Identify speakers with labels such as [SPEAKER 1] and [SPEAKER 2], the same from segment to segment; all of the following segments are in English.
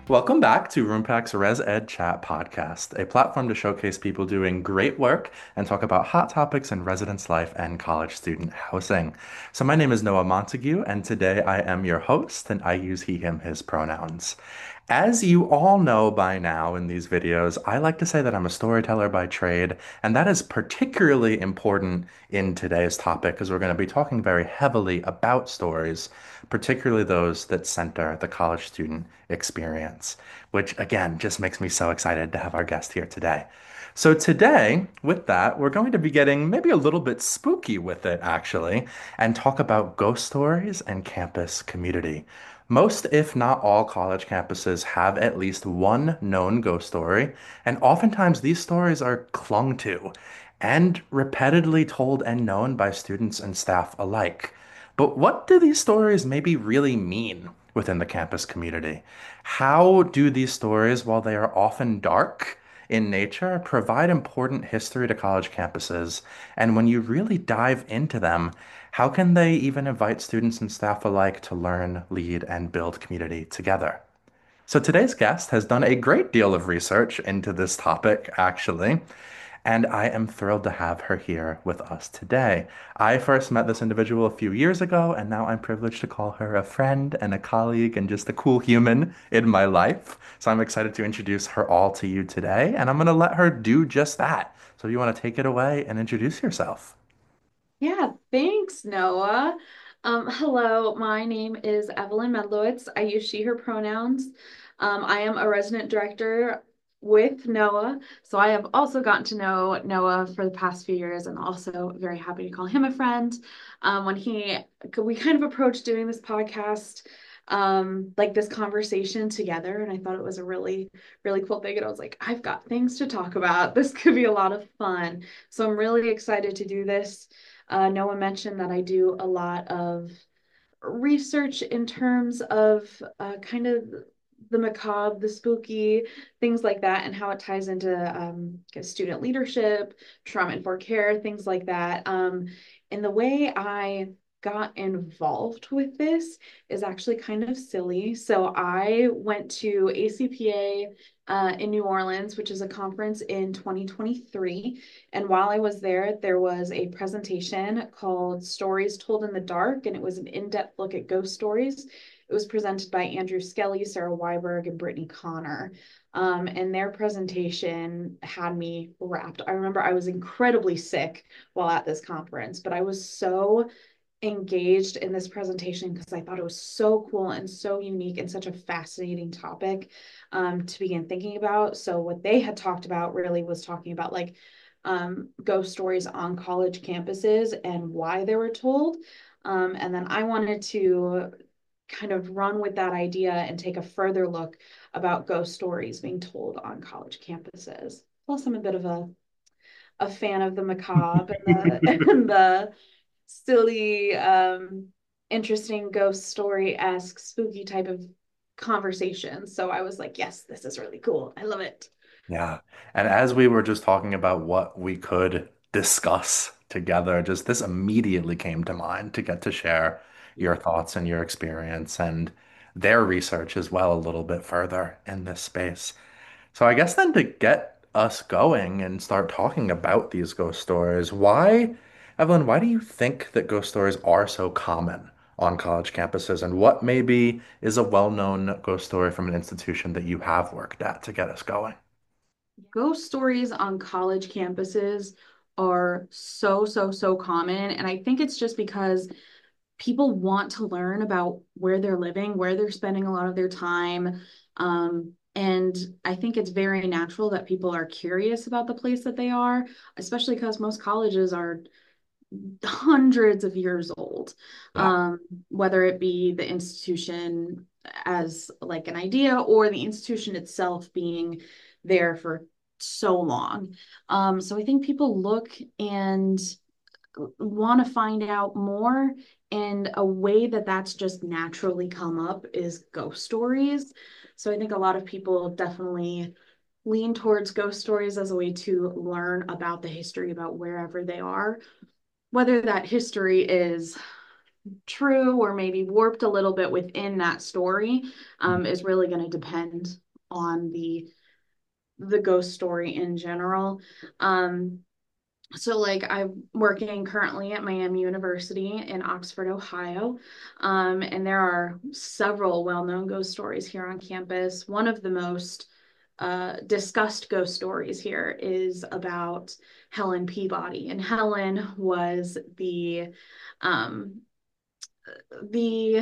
[SPEAKER 1] Welcome back to RoomPack's Res Ed Chat podcast, a platform to showcase people doing great work and talk about hot topics in residence life and college student housing. So, my name is Noah Montague, and today I am your host, and I use he, him, his pronouns. As you all know by now in these videos, I like to say that I'm a storyteller by trade, and that is particularly important in today's topic because we're going to be talking very heavily about stories, particularly those that center the college student experience, which again just makes me so excited to have our guest here today. So, today, with that, we're going to be getting maybe a little bit spooky with it, actually, and talk about ghost stories and campus community. Most, if not all, college campuses have at least one known ghost story, and oftentimes these stories are clung to and repeatedly told and known by students and staff alike. But what do these stories maybe really mean within the campus community? How do these stories, while they are often dark in nature, provide important history to college campuses? And when you really dive into them, how can they even invite students and staff alike to learn, lead, and build community together? So today's guest has done a great deal of research into this topic, actually, and I am thrilled to have her here with us today. I first met this individual a few years ago, and now I'm privileged to call her a friend and a colleague and just a cool human in my life. So I'm excited to introduce her all to you today, and I'm going to let her do just that. So you want to take it away and introduce yourself?
[SPEAKER 2] Yeah, thanks, Noah. Hello, my name is Evelyn Medlowitz. I use she, her pronouns. I am a resident director with Noah. So I have also gotten to know Noah for the past few years and also very happy to call him a friend. We kind of approached doing this podcast, like this conversation together. And I thought it was a really, really cool thing. And I was like, I've got things to talk about. This could be a lot of fun. So I'm really excited to do this. Noah mentioned that I do a lot of research in terms of kind of the macabre, the spooky, things like that, and how it ties into student leadership, trauma-informed care, things like that. And the way I got involved with this is actually kind of silly. So I went to ACPA in New Orleans, which is a conference in 2023. And while I was there, there was a presentation called Stories Told in the Dark, and it was an in-depth look at ghost stories. It was presented by Andrew Skelly, Sarah Weiberg, and Brittany Connor. And their presentation had me wrapped. I remember I was incredibly sick while at this conference, but I was so engaged in this presentation because I thought it was so cool and so unique and such a fascinating topic to begin thinking about. So what they had talked about really was talking about like ghost stories on college campuses and why they were told. And then I wanted to kind of run with that idea and take a further look about ghost stories being told on college campuses. Plus, I'm a bit of a fan of the macabre and the and the silly, interesting ghost story-esque, spooky type of conversation. So I was like, yes, this is really cool. I love it.
[SPEAKER 1] Yeah. And as we were just talking about what we could discuss together, just this immediately came to mind to get to share your thoughts and your experience and their research as well a little bit further in this space. So I guess then to get us going and start talking about these ghost stories, Evelyn, why do you think that ghost stories are so common on college campuses? And what maybe is a well-known ghost story from an institution that you have worked at to get us going?
[SPEAKER 2] Ghost stories on college campuses are so, so, so common. And I think it's just because people want to learn about where they're living, where they're spending a lot of their time. And I think it's very natural that people are curious about the place that they are, especially because most colleges are hundreds of years old.
[SPEAKER 1] Yeah.
[SPEAKER 2] Um, whether it be the institution as like an idea or the institution itself being there for so long. So I think people look and want to find out more. And a way that that's just naturally come up is ghost stories. So I think a lot of people definitely lean towards ghost stories as a way to learn about the history about wherever they are, whether that history is true or maybe warped a little bit within that story is really going to depend on the ghost story in general. Um, so like I'm working currently at Miami University in Oxford, Ohio. And there are several well-known ghost stories here on campus. One of the most discussed ghost stories here is about Helen Peabody. And Helen was um, the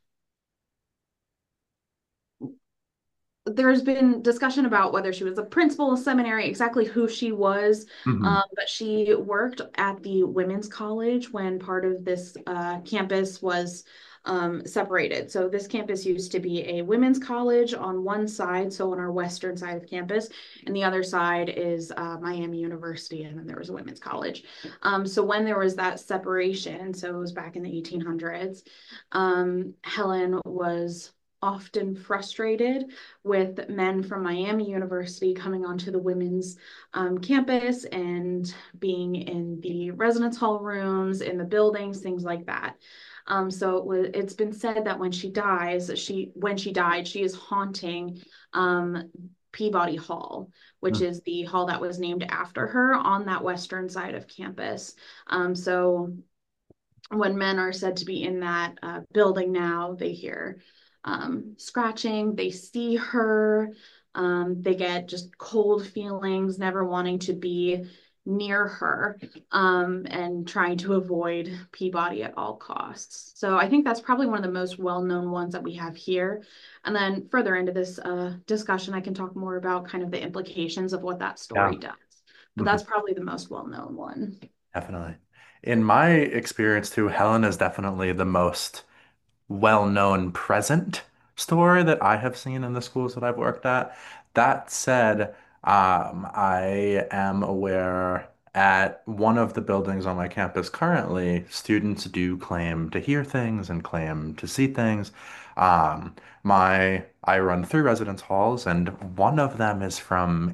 [SPEAKER 2] there's been discussion about whether she was a principal of seminary, exactly who she was,
[SPEAKER 1] Hmm.
[SPEAKER 2] but she worked at the women's college when part of this campus was separated. So this campus used to be a women's college on one side, so on our western side of campus, and the other side is Miami University, and then there was a women's college. So when there was that separation, so it was back in the 1800s, Helen was often frustrated with men from Miami University coming onto the women's campus and being in the residence hall rooms, in the buildings, things like that. It's been said that when she died, she is haunting Peabody Hall, which is the hall that was named after her on that western side of campus. So when men are said to be in that building now, they hear scratching, they see her, they get just cold feelings, never wanting to be near her, and trying to avoid Peabody at all costs. So I think that's probably one of the most well-known ones that we have here. And then further into this discussion, I can talk more about kind of the implications of what that
[SPEAKER 1] Yeah.
[SPEAKER 2] story does. But
[SPEAKER 1] Mhm.
[SPEAKER 2] that's probably the most well-known one.
[SPEAKER 1] Definitely. In my experience too, Helen is definitely the most well-known present story that I have seen in the schools that I've worked at. That said, I am aware at one of the buildings on my campus currently, students do claim to hear things and claim to see things. I run through residence halls, and one of them is from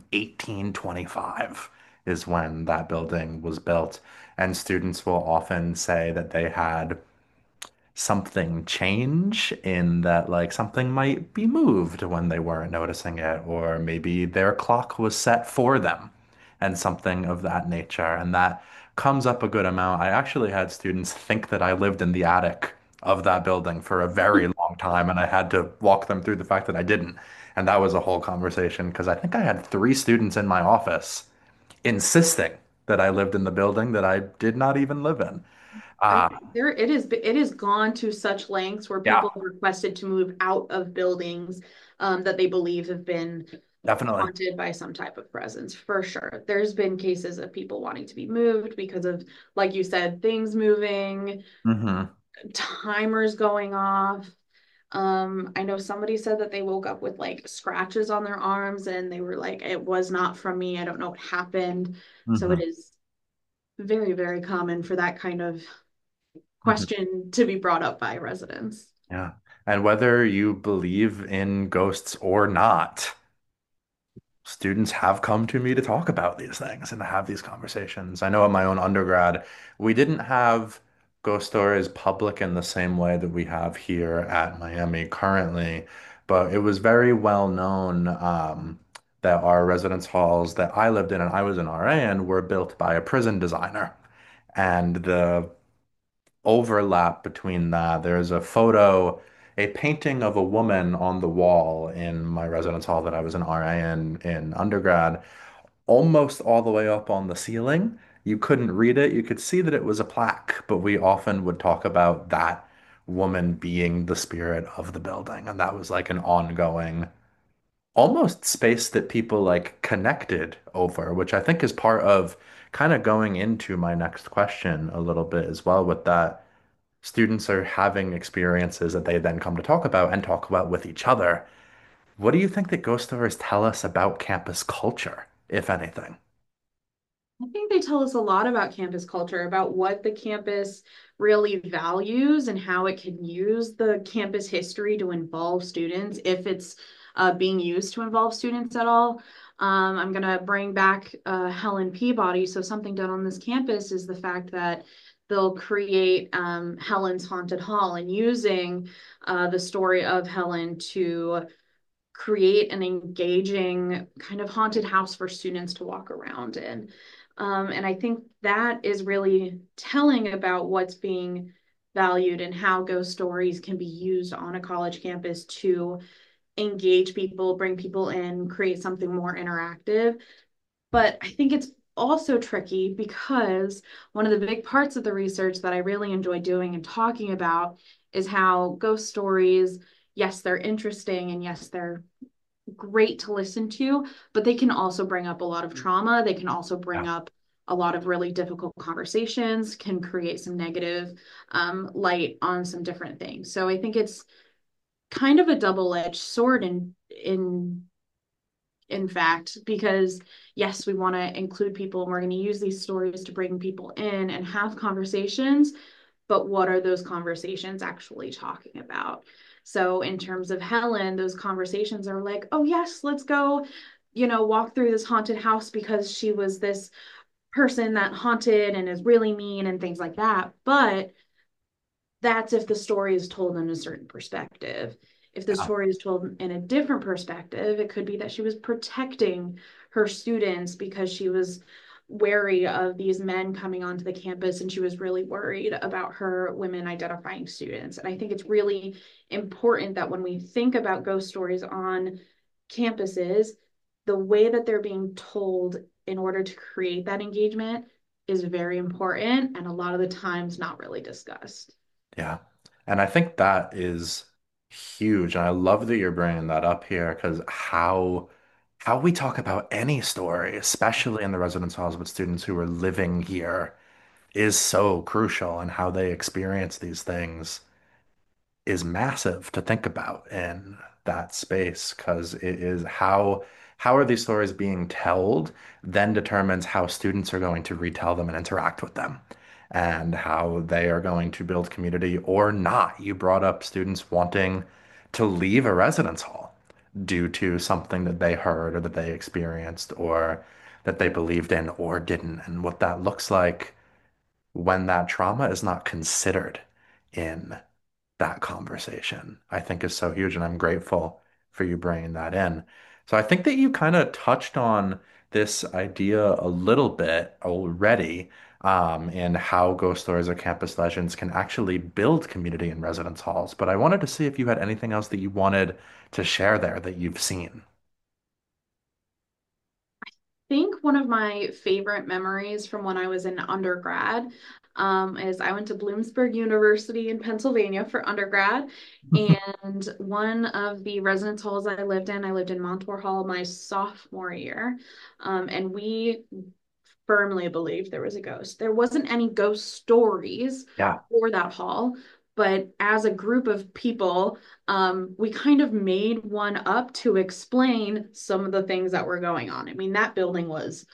[SPEAKER 1] 1825, is when that building was built. And students will often say that they had something change in that like something might be moved when they weren't noticing it, or maybe their clock was set for them and something of that nature. And that comes up a good amount. I actually had students think that I lived in the attic of that building for a very long time, and I had to walk them through the fact that I didn't. And that was a whole conversation because I think I had three students in my office insisting that I lived in the building that I did not even live in.
[SPEAKER 2] I
[SPEAKER 1] Uh,
[SPEAKER 2] there it is gone to such lengths where
[SPEAKER 1] yeah,
[SPEAKER 2] people have requested to move out of buildings that they believe have been
[SPEAKER 1] definitely.
[SPEAKER 2] haunted by some type of presence for sure. There's been cases of people wanting to be moved because of, like you said, things moving,
[SPEAKER 1] Hmm.
[SPEAKER 2] timers going off. I know somebody said that they woke up with like scratches on their arms and they were like, it was not from me. I don't know what happened. So
[SPEAKER 1] Hmm.
[SPEAKER 2] it is very, very common for that kind of
[SPEAKER 1] Hmm.
[SPEAKER 2] question to be brought up by residents.
[SPEAKER 1] Yeah. And whether you believe in ghosts or not, students have come to me to talk about these things and to have these conversations. I know at my own undergrad, we didn't have ghost stories public in the same way that we have here at Miami currently, but it was very well known that our residence halls that I lived in and I was an RA in were built by a prison designer. And the overlap between that. There's a photo, a painting of a woman on the wall in my residence hall that I was an RA in undergrad, almost all the way up on the ceiling. You couldn't read it. You could see that it was a plaque, but we often would talk about that woman being the spirit of the building. And that was like an ongoing, almost space that people like connected over, which I think is part of kind of going into my next question a little bit as well with that students are having experiences that they then come to talk about and talk about with each other. What do you think that ghost stories tell us about campus culture, if anything?
[SPEAKER 2] I think they tell us a lot about campus culture, about what the campus really values and how it can use the campus history to involve students, if it's being used to involve students at all. I'm going to bring back Helen Peabody. So, something done on this campus is the fact that they'll create Helen's Haunted Hall and using the story of Helen to create an engaging kind of haunted house for students to walk around in. And I think that is really telling about what's being valued and how ghost stories can be used on a college campus to engage people, bring people in, create something more interactive. But I think it's also tricky because one of the big parts of the research that I really enjoy doing and talking about is how ghost stories, yes, they're interesting and yes, they're great to listen to, but they can also bring up a lot of trauma. They can also bring
[SPEAKER 1] Yeah.
[SPEAKER 2] up a lot of really difficult conversations, can create some negative light on some different things. So I think it's kind of a double-edged sword in fact, because yes, we want to include people and we're going to use these stories to bring people in and have conversations, but what are those conversations actually talking about? So, in terms of Helen, those conversations are like, oh, yes, let's go, walk through this haunted house because she was this person that haunted and is really mean and things like that. But that's if the story is told in a certain perspective. If the
[SPEAKER 1] Yeah.
[SPEAKER 2] story is told in a different perspective, it could be that she was protecting her students because she was wary of these men coming onto the campus and she was really worried about her women identifying students. And I think it's really important that when we think about ghost stories on campuses, the way that they're being told in order to create that engagement is very important and a lot of the times not really discussed.
[SPEAKER 1] Yeah. And I think that is huge. And I love that you're bringing that up here because how we talk about any story, especially in the residence halls with students who are living here, is so crucial, and how they experience these things is massive to think about in that space because it is how are these stories being told then determines how students are going to retell them and interact with them and how they are going to build community or not. You brought up students wanting to leave a residence hall due to something that they heard or that they experienced or that they believed in or didn't, and what that looks like when that trauma is not considered in that conversation, I think is so huge. And I'm grateful for you bringing that in. So I think that you kind of touched on this idea a little bit already, in how ghost stories or campus legends can actually build community in residence halls. But I wanted to see if you had anything else that you wanted to share there that you've seen.
[SPEAKER 2] Think one of my favorite memories from when I was in undergrad is I went to Bloomsburg University in Pennsylvania for undergrad. And one of the residence halls I lived in Montour Hall my sophomore year. And we firmly believed there was a ghost. There wasn't any ghost stories
[SPEAKER 1] Yeah.
[SPEAKER 2] for that hall, but as a group of people, we kind of made one up to explain some of the things that were going on. I mean, that building was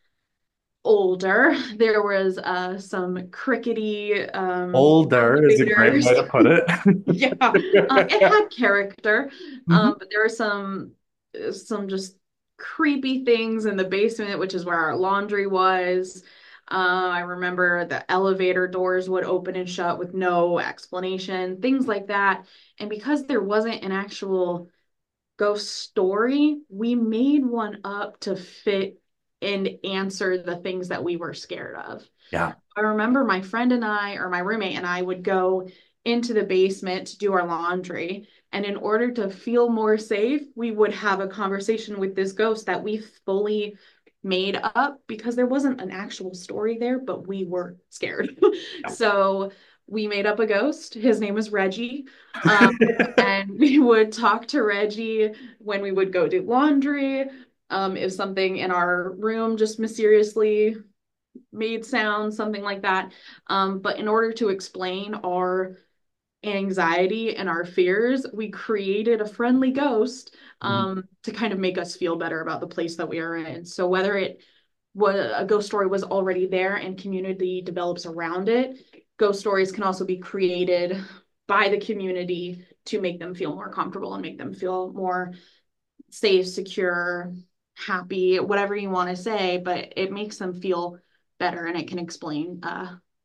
[SPEAKER 2] older. There was some crickety
[SPEAKER 1] Older is a great way
[SPEAKER 2] elevators.
[SPEAKER 1] to put it.
[SPEAKER 2] Yeah, it had character,
[SPEAKER 1] Mhm.
[SPEAKER 2] but there were some just creepy things in the basement, which is where our laundry was. I remember the elevator doors would open and shut with no explanation, things like that. And because there wasn't an actual ghost story, we made one up to fit and answer the things that we were scared of.
[SPEAKER 1] Yeah.
[SPEAKER 2] I remember my friend and I, or my roommate and I, would go into the basement to do our laundry. And in order to feel more safe, we would have a conversation with this ghost that we fully made up because there wasn't an actual story there, but we were scared. So we made up a ghost. His name was Reggie. Um, and we would talk to Reggie when we would go do laundry. If something in our room just mysteriously made sounds, something like that. But in order to explain our anxiety and our fears, we created a friendly ghost
[SPEAKER 1] Mhm.
[SPEAKER 2] to kind of make us feel better about the place that we are in. So whether it was a ghost story was already there and community develops around it, ghost stories can also be created by the community to make them feel more comfortable and make them feel more safe, secure, happy, whatever you want to say, but it makes them feel better and it can explain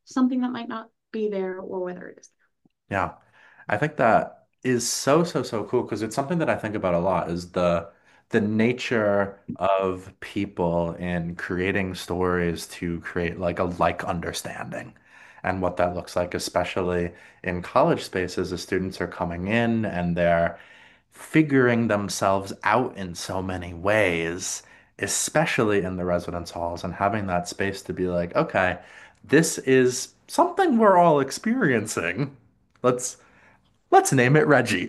[SPEAKER 2] something that might not be there or whether it is
[SPEAKER 1] Yeah. I think that is so, so, so cool because it's something that I think about a lot is the nature of people in creating stories to create like a like understanding and what that looks like, especially in college spaces as students are coming in and they're figuring themselves out in so many ways, especially in the residence halls, and having that space to be like, okay, this is something we're all experiencing. Let's let's name it Reggie.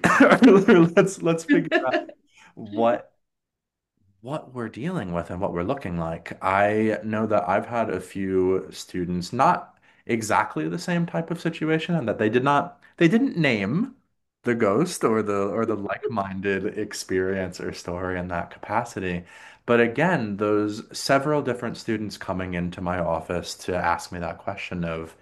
[SPEAKER 1] Let's figure out
[SPEAKER 2] there.
[SPEAKER 1] what what we're dealing with and what we're looking like. I know that I've had a few students, not exactly the same type of situation, and that they didn't name the ghost or the like-minded experience or story in that capacity. But again, those several different students coming into my office to ask me that question of,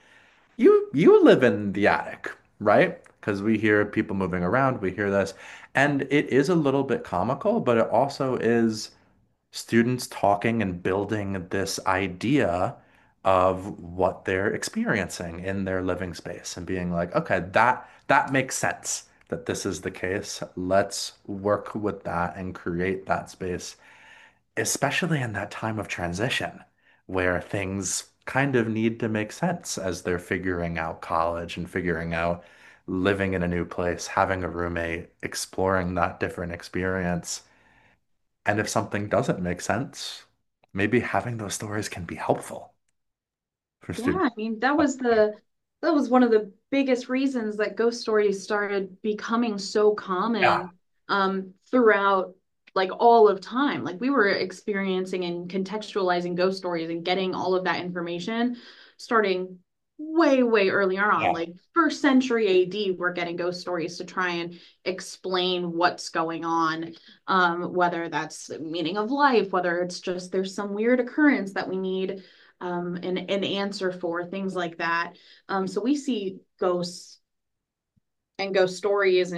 [SPEAKER 1] you live in the attic, right? Because we hear people moving around, we hear this, and it is a little bit comical, but it also is students talking and building this idea of what they're experiencing in their living space and being like, okay, that makes sense that this is the case. Let's work with that and create that space, especially in that time of transition where things kind of need to make sense as they're figuring out college and figuring out living in a new place, having a roommate, exploring that different experience. And if something doesn't make sense, maybe having those stories can be helpful for
[SPEAKER 2] Yeah,
[SPEAKER 1] students.
[SPEAKER 2] I mean, that was one of the biggest reasons that ghost stories started becoming so
[SPEAKER 1] Yeah.
[SPEAKER 2] common throughout like all of time. Like we were experiencing and contextualizing ghost stories and getting all of that information starting way, way earlier on.
[SPEAKER 1] Yeah.
[SPEAKER 2] Like first century AD, we're getting ghost stories to try and explain what's going on, whether that's the meaning of life, whether it's just there's some weird occurrence that we need an answer for, things like that. So we see ghosts and ghost stories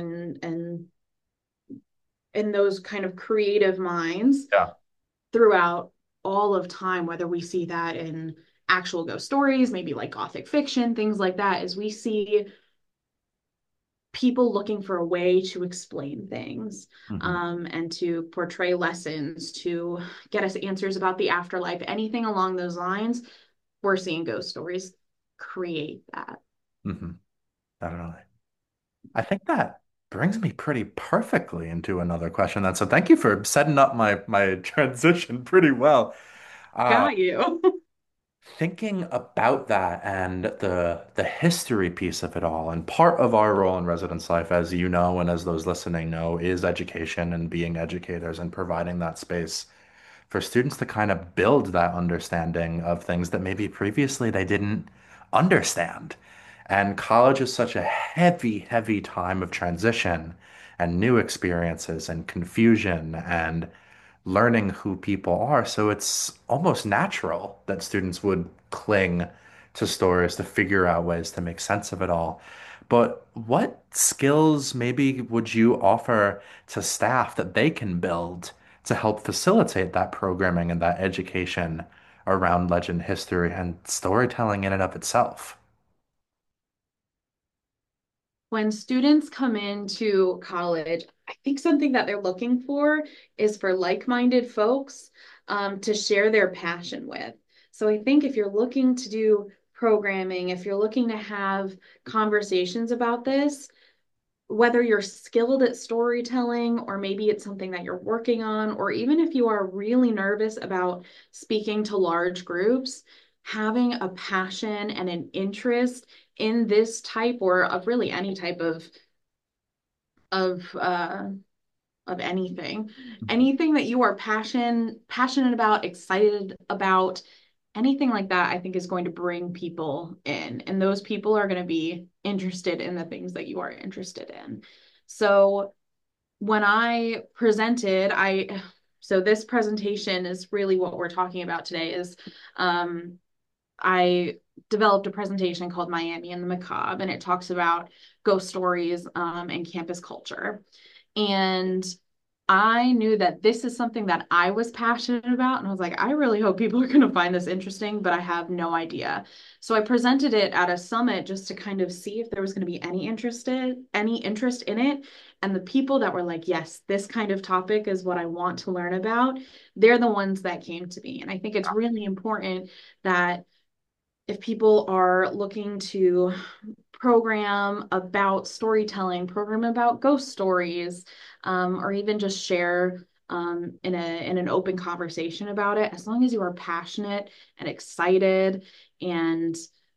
[SPEAKER 2] and those kind of creative minds
[SPEAKER 1] Yeah.
[SPEAKER 2] throughout all of time, whether we see that in actual ghost stories, maybe like gothic fiction, things like that, is we see people looking for a way to explain things
[SPEAKER 1] Hmm.
[SPEAKER 2] and to portray lessons, to get us answers about the afterlife, anything along those lines. We're seeing ghost stories create that.
[SPEAKER 1] Hmm. Definitely. I think that brings me pretty perfectly into another question then. So thank you for setting up my transition pretty well. Uh,
[SPEAKER 2] Got you.
[SPEAKER 1] Thinking about that and the history piece of it all, and part of our role in residence life, as you know, and as those listening know, is education and being educators and providing that space for students to kind of build that understanding of things that maybe previously they didn't understand. And college is such a heavy, heavy time of transition and new experiences and confusion and learning who people are. So it's almost natural that students would cling to stories to figure out ways to make sense of it all. But what skills maybe would you offer to staff that they can build to help facilitate that programming and that education around legend, history, and storytelling in and of itself?
[SPEAKER 2] When students come into college, I think something that they're looking for is for like-minded folks to share their passion with. So I think if you're looking to do programming, if you're looking to have conversations about this, whether you're skilled at storytelling or maybe it's something that you're working on, or even if you are really nervous about speaking to large groups, having a passion and an interest in this type or of really any type of uh of anything, anything that you are passionate about, excited about, anything like that, I think is going to bring people in, and those people are going to be interested in the things that you are interested in. So when I presented, so this presentation is really what we're talking about today is I developed a presentation called Miami and the Macabre, and it talks about ghost stories and campus culture. And I knew that this is something that I was passionate about. And I was like, I really hope people are going to find this interesting, but I have no idea. So I presented it at a summit just to kind of see if there was going to be any interest in it. And the people that were like, yes, this kind of topic is what I want to learn about, they're the ones that came to me. And I think it's really important that if people are looking to program about storytelling, program about ghost stories, or even just share in an open conversation about it, as long as you are passionate and excited and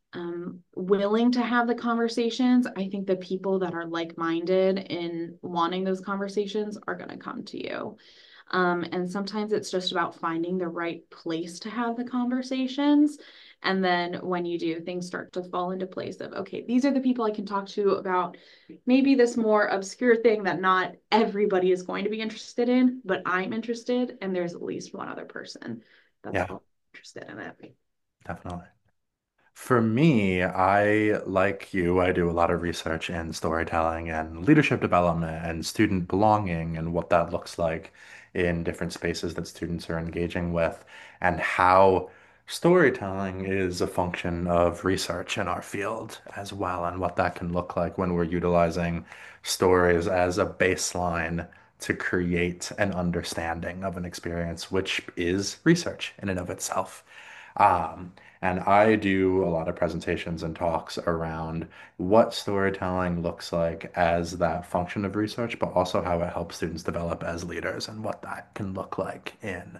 [SPEAKER 2] willing to have the conversations, I think the people that are like-minded in wanting those conversations are going to come to you. And sometimes it's just about finding the right place to have the conversations. And then when you do, things start to fall into place of, okay, these are the people I can talk to about maybe this more obscure thing that not everybody is going to be interested in, but I'm interested, and there's at least one other person that's
[SPEAKER 1] Yeah,
[SPEAKER 2] all interested in it.
[SPEAKER 1] definitely. For me, I, like you, I do a lot of research in storytelling and leadership development and student belonging and what that looks like in different spaces that students are engaging with, and how storytelling is a function of research in our field as well, and what that can look like when we're utilizing stories as a baseline to create an understanding of an experience, which is research in and of itself. Um, and I do a lot of presentations and talks around what storytelling looks like as that function of research, but also how it helps students develop as leaders and what that can look like in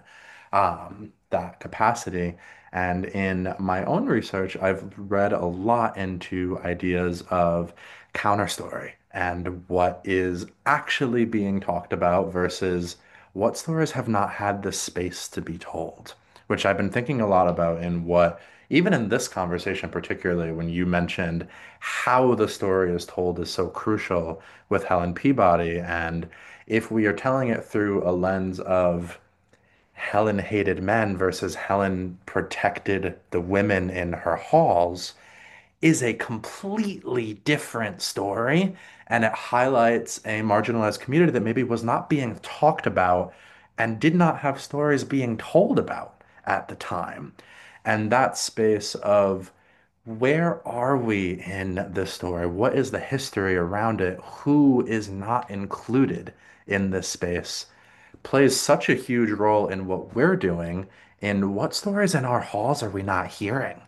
[SPEAKER 1] that capacity. And in my own research, I've read a lot into ideas of counter story and what is actually being talked about versus what stories have not had the space to be told, which I've been thinking a lot about in what, even in this conversation, particularly when you mentioned how the story is told is so crucial with Helen Peabody. And if we are telling it through a lens of Helen hated men versus Helen protected the women in her halls, is a completely different story. And it highlights a marginalized community that maybe was not being talked about and did not have stories being told about at the time. And that space of where are we in this story? What is the history around it? Who is not included in this space? Plays such a huge role in what we're doing. In what stories in our halls are we not hearing?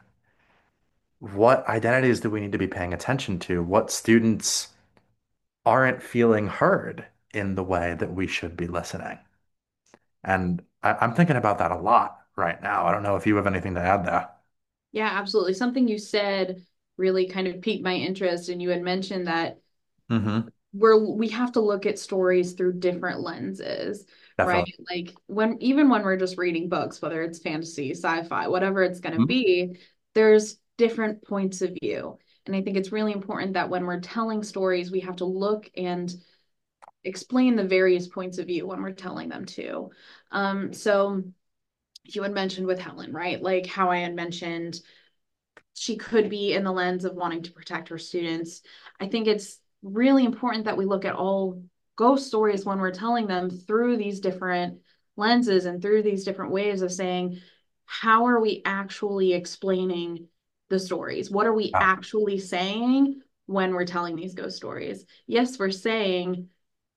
[SPEAKER 1] What identities do we need to be paying attention to? What students aren't feeling heard in the way that we should be listening? And I'm thinking about that a lot right now. I don't know if you have anything to add there.
[SPEAKER 2] Yeah, absolutely. Something you said really kind of piqued my interest, and you had mentioned that
[SPEAKER 1] Mm-hmm.
[SPEAKER 2] we have to look at stories through different lenses, right?
[SPEAKER 1] Definitely.
[SPEAKER 2] Like when even when we're just reading books, whether it's fantasy, sci-fi, whatever it's going to
[SPEAKER 1] Mhm.
[SPEAKER 2] be, there's different points of view. And I think it's really important that when we're telling stories, we have to look and explain the various points of view when we're telling them too. So you had mentioned with Helen, right? Like how I had mentioned she could be in the lens of wanting to protect her students. I think it's really important that we look at all ghost stories when we're telling them through these different lenses and through these different ways of saying, how are we actually explaining the stories? What are we
[SPEAKER 1] Yeah.
[SPEAKER 2] actually saying when we're telling these ghost stories? Yes, we're saying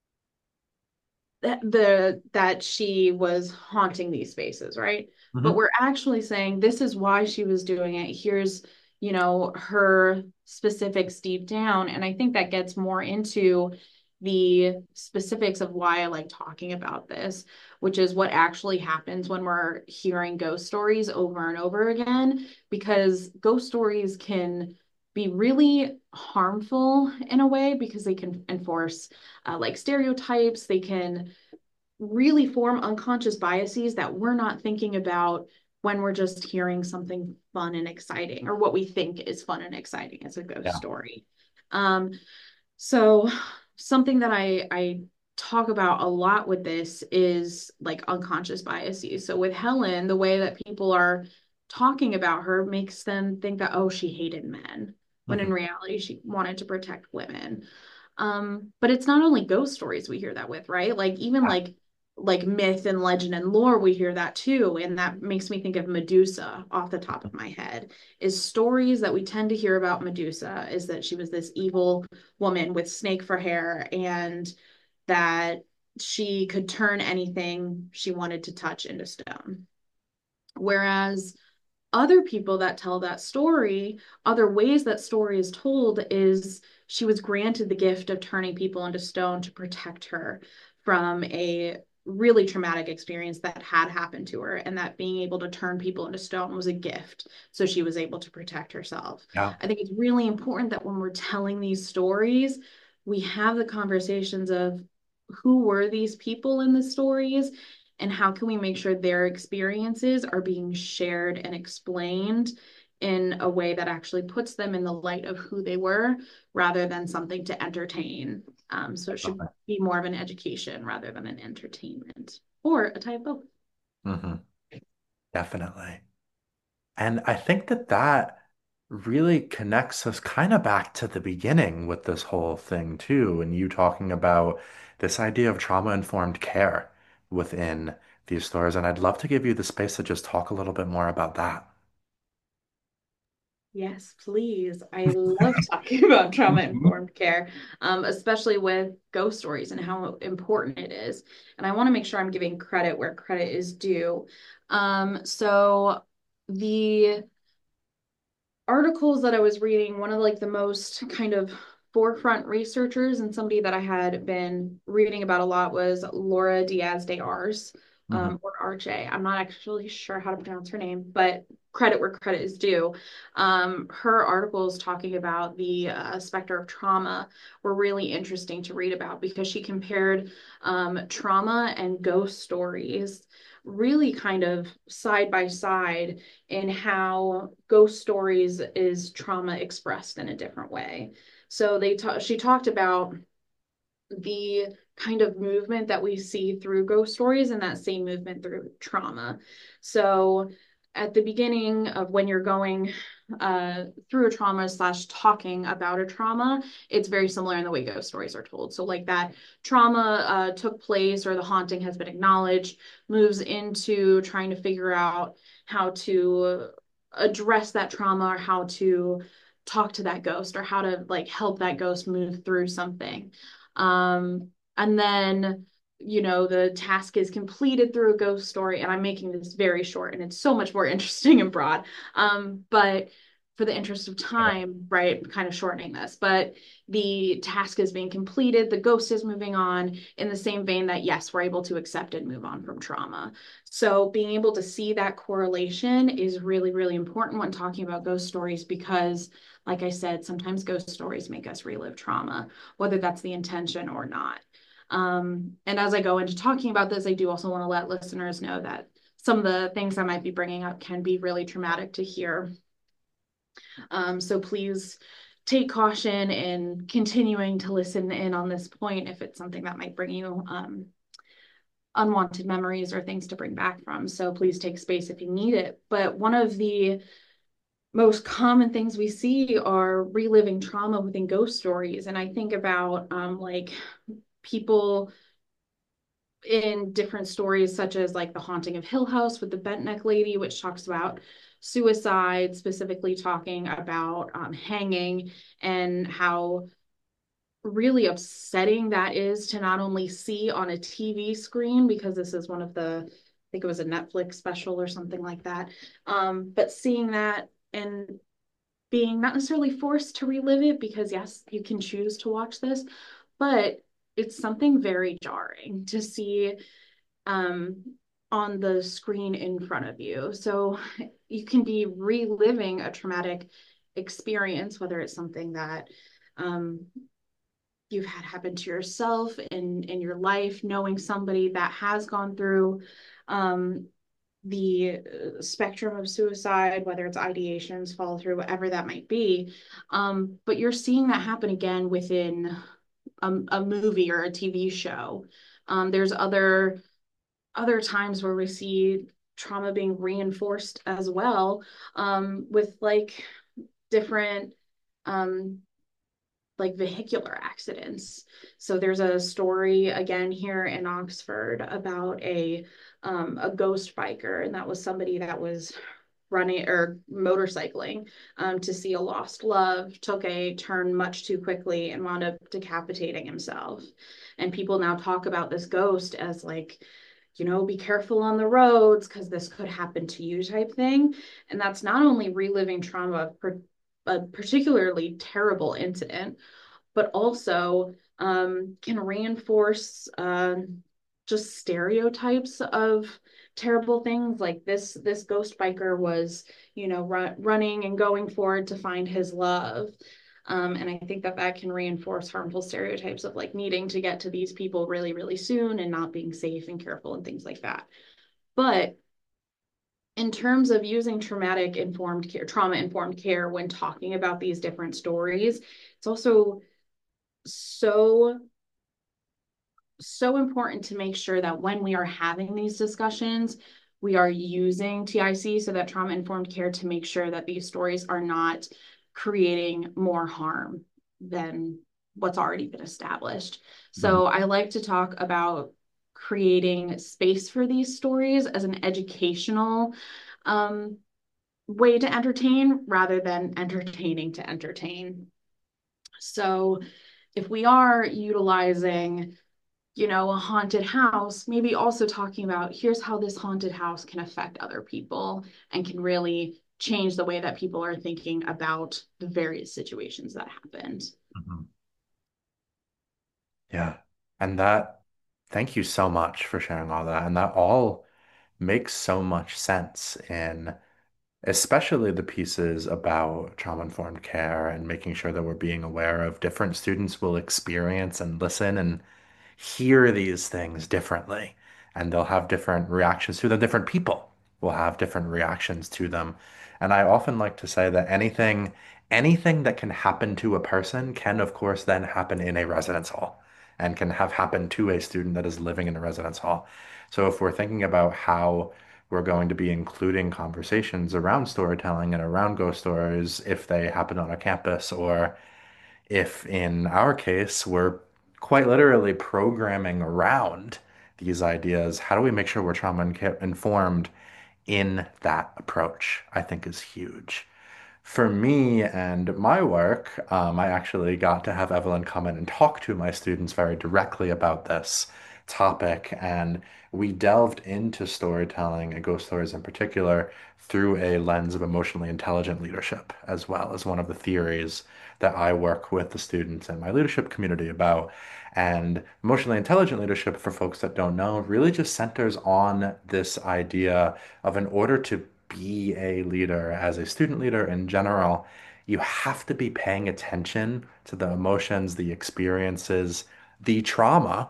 [SPEAKER 2] that she was haunting these spaces, right? But
[SPEAKER 1] Hmm.
[SPEAKER 2] we're actually saying this is why she was doing it. Here's, her specifics deep down. And I think that gets more into the specifics of why I like talking about this, which is what actually happens when we're hearing ghost stories over and over again, because ghost stories can be really harmful in a way because they can enforce like stereotypes. They can really form unconscious biases that we're not thinking about when we're just hearing something fun and exciting or what we think is fun and exciting as a ghost
[SPEAKER 1] Yeah.
[SPEAKER 2] story. Um, so something that I talk about a lot with this is like unconscious biases. So with Helen, the way that people are talking about her makes them think that, oh, she hated men, when in
[SPEAKER 1] Hmm.
[SPEAKER 2] reality she wanted to protect women. But it's not only ghost stories we hear that with, right? Like even like myth and legend and lore, we hear that too. And that makes me think of Medusa off the top of my head. Is stories that we tend to hear about Medusa is that she was this evil woman with snake for hair and that she could turn anything she wanted to touch into stone. Whereas other people that tell that story, other ways that story is told is she was granted the gift of turning people into stone to protect her from a really traumatic experience that had happened to her, and that being able to turn people into stone was a gift. So she was able to protect herself.
[SPEAKER 1] Yeah.
[SPEAKER 2] I think it's really important that when we're telling these stories, we have the conversations of who were these people in the stories and how can we make sure their experiences are being shared and explained in a way that actually puts them in the light of who they were rather than something to entertain. So it should be more of an education rather than an entertainment or a type of both.
[SPEAKER 1] Hmm. Definitely. And I think that that really connects us kind of back to the beginning with this whole thing too, and you talking about this idea of trauma-informed care within these stores. And I'd love to give you the space to just talk a little bit more about that.
[SPEAKER 2] Yes, please. I love talking about trauma-informed care, especially with ghost stories and how important it is. And I want to make sure I'm giving credit where credit is due. So the articles that I was reading, one of like the most kind of forefront researchers and somebody that I had been reading about a lot was Laura Diaz de Ars,
[SPEAKER 1] Hmm.
[SPEAKER 2] or Arche. I'm not actually sure how to pronounce her name, but credit where credit is due. Her articles talking about the specter of trauma were really interesting to read about because she compared trauma and ghost stories really kind of side by side in how ghost stories is trauma expressed in a different way. So she talked about the kind of movement that we see through ghost stories and that same movement through trauma. So at the beginning of when you're going through a trauma slash talking about a trauma, it's very similar in the way ghost stories are told. So like that trauma took place or the haunting has been acknowledged, moves into trying to figure out how to address that trauma or how to talk to that ghost or how to like help that ghost move through something. And then, the task is completed through a ghost story, and I'm making this very short, and it's so much more interesting and broad. But for the interest of time, right, kind of shortening this, but the task is being completed, the ghost is moving on in the same vein that, yes, we're able to accept and move on from trauma. So being able to see that correlation is really, really important when talking about ghost stories because, like I said, sometimes ghost stories make us relive trauma whether that's the intention or not. And as I go into talking about this, I do also want to let listeners know that some of the things I might be bringing up can be really traumatic to hear. So please take caution in continuing to listen in on this point if it's something that might bring you unwanted memories or things to bring back from. So please take space if you need it. But one of the most common things we see are reliving trauma within ghost stories. And I think about like people in different stories, such as like The Haunting of Hill House with the bent neck lady, which talks about suicide, specifically talking about hanging and how really upsetting that is to not only see on a TV screen, because this is one of the, I think it was a Netflix special or something like that, but seeing that and being not necessarily forced to relive it because yes, you can choose to watch this, but it's something very jarring to see um, on the screen in front of you. So you can be reliving a traumatic experience, whether it's something that um, you've had happen to yourself in your life, knowing somebody that has gone through um, the spectrum of suicide, whether it's ideations, follow through, whatever that might be. But you're seeing that happen again within a movie or a TV show. There's other times where we see trauma being reinforced as well with like different um, like vehicular accidents. So there's a story again here in Oxford about a ghost biker, and that was somebody that was running or motorcycling to see a lost love, took a turn much too quickly and wound up decapitating himself. And people now talk about this ghost as like, be careful on the roads because this could happen to you type thing. And that's not only reliving trauma of a particularly terrible incident, but also can reinforce just stereotypes of terrible things. Like this ghost biker was, running and going forward to find his love. And I think that that can reinforce harmful stereotypes of like needing to get to these people really, really soon and not being safe and careful and things like that. But in terms of using trauma informed care when talking about these different stories, it's also so so important to make sure that when we are having these discussions, we are using TIC, so that trauma informed care, to make sure that these stories are not creating more harm than what's already been established.
[SPEAKER 1] Mhm.
[SPEAKER 2] So I like to talk about creating space for these stories as an educational way to entertain rather than entertaining to entertain. So if we are utilizing a haunted house, maybe also talking about here's how this haunted house can affect other people and can really change the way that people are thinking about the various situations that happened.
[SPEAKER 1] Mhm. Yeah. And that, thank you so much for sharing all that. And that all makes so much sense in especially the pieces about trauma-informed care and making sure that we're being aware of different students will experience and listen and hear these things differently. And they'll have different reactions to them. Different people will have different reactions to them. And I often like to say that anything that can happen to a person can, of course, then happen in a residence hall and can have happened to a student that is living in a residence hall. So if we're thinking about how we're going to be including conversations around storytelling and around ghost stories if they happen on a campus, or if in our case, we're quite literally programming around these ideas, how do we make sure we're trauma informed in that approach? I think is huge. For me and my work, I actually got to have Evelyn come in and talk to my students very directly about this topic. And we delved into storytelling and ghost stories in particular through a lens of emotionally intelligent leadership, as well as one of the theories that I work with the students in my leadership community about. And emotionally intelligent leadership, for folks that don't know, really just centers on this idea of, in order to be a leader, as a student leader in general, you have to be paying attention to the emotions, the experiences, the trauma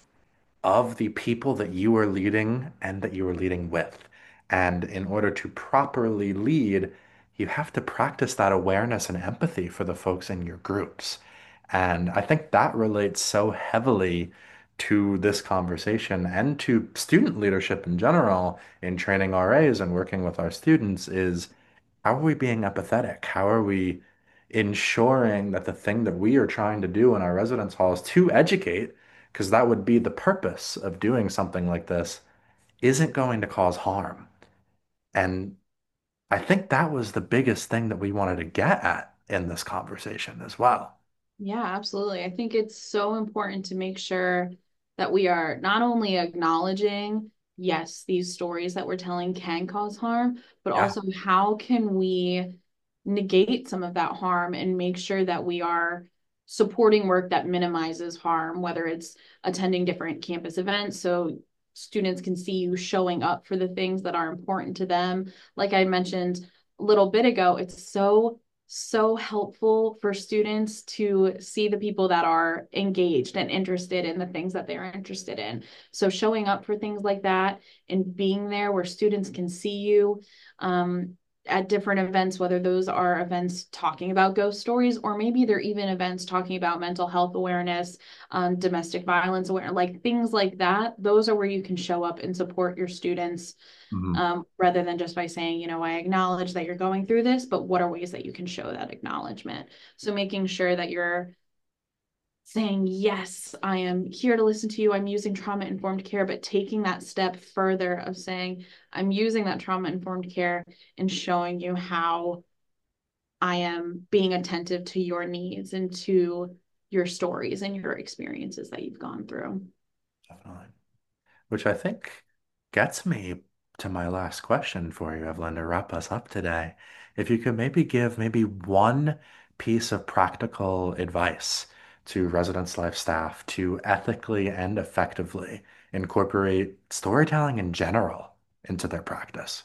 [SPEAKER 1] of the people that you are leading and that you are leading with. And in order to properly lead, you have to practice that awareness and empathy for the folks in your groups. And I think that relates so heavily to this conversation and to student leadership in general in training RAs and working with our students is, how are we being empathetic? How are we ensuring that the thing that we are trying to do in our residence halls to educate, because that would be the purpose of doing something like this, isn't going to cause harm? And I think that was the biggest thing that we wanted to get at in this conversation as well.
[SPEAKER 2] Yeah, absolutely. I think it's so important to make sure that we are not only acknowledging, yes, these stories that we're telling can cause harm, but
[SPEAKER 1] Yeah.
[SPEAKER 2] also how can we negate some of that harm and make sure that we are supporting work that minimizes harm, whether it's attending different campus events so students can see you showing up for the things that are important to them. Like I mentioned a little bit ago, it's so helpful for students to see the people that are engaged and interested in the things that they're interested in. So showing up for things like that and being there where students can see you at different events, whether those are events talking about ghost stories, or maybe they're even events talking about mental health awareness, domestic violence awareness, like things like that. Those are where you can show up and support your students
[SPEAKER 1] Mhm.
[SPEAKER 2] rather than just by saying, I acknowledge that you're going through this, but what are ways that you can show that acknowledgement? So making sure that you're saying, yes, I am here to listen to you. I'm using trauma informed care, but taking that step further of saying, I'm using that trauma informed care and showing you how I am being attentive to your needs and to your stories and your experiences that you've gone through.
[SPEAKER 1] Definitely. Which I think gets me to my last question for you, Evelyn, to wrap us up today. If you could maybe give maybe one piece of practical advice to residence life staff to ethically and effectively incorporate storytelling in general into their practice.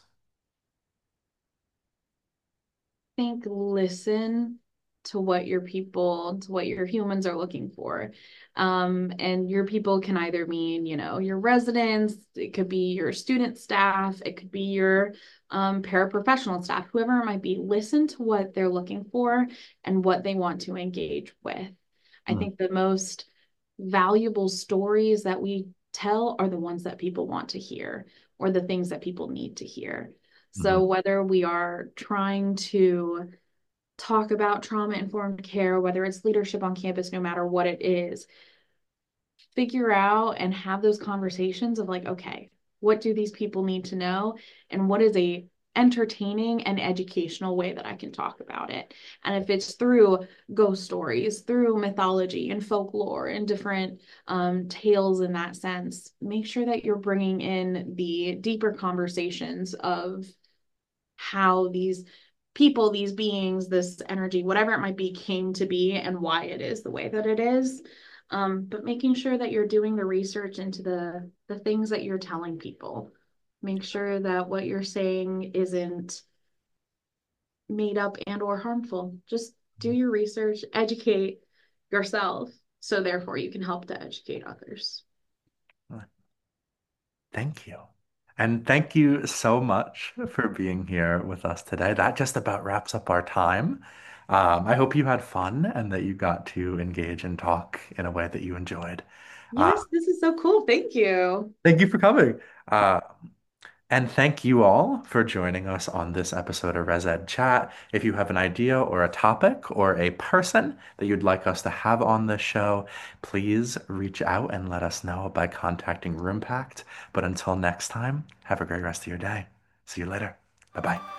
[SPEAKER 2] Think, listen to what your people, to what your humans are looking for. And your people can either mean, your residents, it could be your student staff, it could be your paraprofessional staff, whoever it might be. Listen to what they're looking for and what they want to engage with. I
[SPEAKER 1] Mm,
[SPEAKER 2] think the most valuable stories that we tell are the ones that people want to hear or the things that people need to hear.
[SPEAKER 1] mhm,
[SPEAKER 2] So whether we are trying to talk about trauma informed care, whether it's leadership on campus, no matter what it is, figure out and have those conversations of like, okay, what do these people need to know? And what is a entertaining and educational way that I can talk about it. And if it's through ghost stories, through mythology and folklore and different tales in that sense, make sure that you're bringing in the deeper conversations of how these people, these beings, this energy, whatever it might be, came to be and why it is the way that it is. But making sure that you're doing the research into the things that you're telling people. Make sure that what you're saying isn't made up and or harmful. Just do your research, educate yourself, so therefore you can help to educate others.
[SPEAKER 1] mhm. Thank you. And thank you so much for being here with us today. That just about wraps up our time. I hope you had fun and that you got to engage and talk in a way that you enjoyed. Uh,
[SPEAKER 2] Yes, this is so cool. Thank you.
[SPEAKER 1] Thank you for coming. Uh, and thank you all for joining us on this episode of Res Ed Chat. If you have an idea or a topic or a person that you'd like us to have on this show, please reach out and let us know by contacting Roompact. But until next time, have a great rest of your day. See you later. Bye bye.